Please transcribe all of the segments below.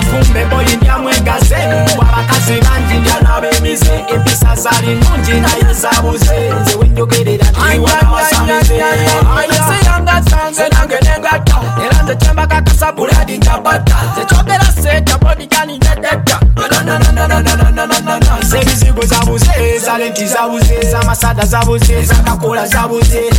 kumbe boyi ndyamwegaze wabakazi bangi ndyanabeemize empisa zali nungi naye zabuze nze wenjogerera ndiwana wasamize seyangasanze nange negatta era nze kyembakakasa buladi njabata zekyogera seta bodikani nedetta zebizigo zabuze zalenti zabuze zamasada zabuze zakakola zabuze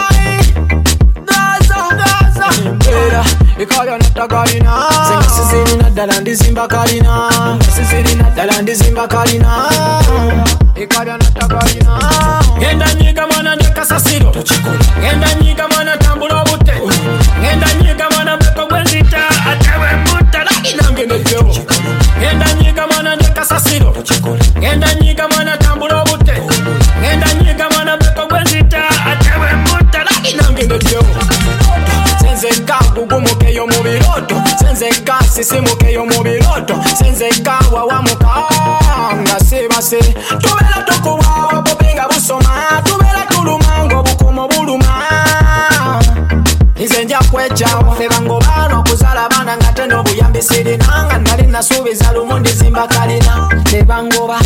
Mbera, ikaya natagalina Zengisizirina dala ndizimba kalina Sizirina dala ndizimba kalina Ikaya natagalina Ngenda nyiga mwana ndekasasiro Ngenda nyiga mwana tambula obute Ngenda nyiga mwana beko gwenzita atewe muta laki nange nejewo Ngenda nyiga mwana ndekasasiro Ngenda nyiga mwana tambula obute Ngenda nyiga mwana beko gwenzita atewe muta laki nange nejewo Senzeka kugumukeyo mu biroto Senzeka sisimukeyo mu biroto Senzeka wawamuka nga sebase tubera tukuwa bobinga busoma tubera tuluma ng'obukomo buluma nze nja kwecawa febango bano okuzala abaana nga teno buyambi sirina nga nali nasuubiza lumu ndizimba kalina febangoba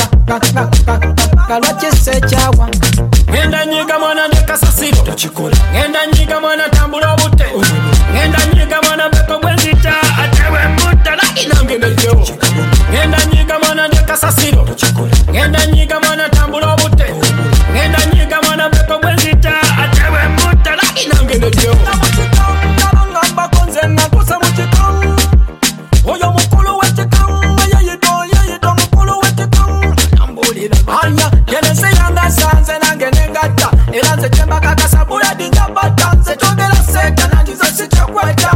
kalwakisekyawa ngenda nyiga mwana ndekasasiro ngenda nyiga mwana tambula obute ngenda nyiga mwana beko gwenzita atewe muta laki nange nejewo ngenda nyiga mwana ndekasasiro ngenda nyiga mwana tambula obute ngenda nyiga mwana beko gwenzita atewe muta laki nange nejewo ngambako nze nakusa mu kikamu oyo mukulu w'ekikamu yeyito mukulu w'ekikamu nambulira anya yenese yangasanze nange negatta era nze kyembakakasa buladi njabata nze kyogera seka nandizo sikyakwata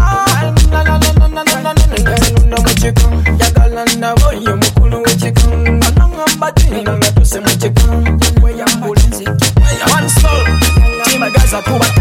nno mu kikamu njagala nabo yo mukulu w'ekikamu anangamba tina nga tuse mu kikamu weyambula nziki one soul kimagaza kuba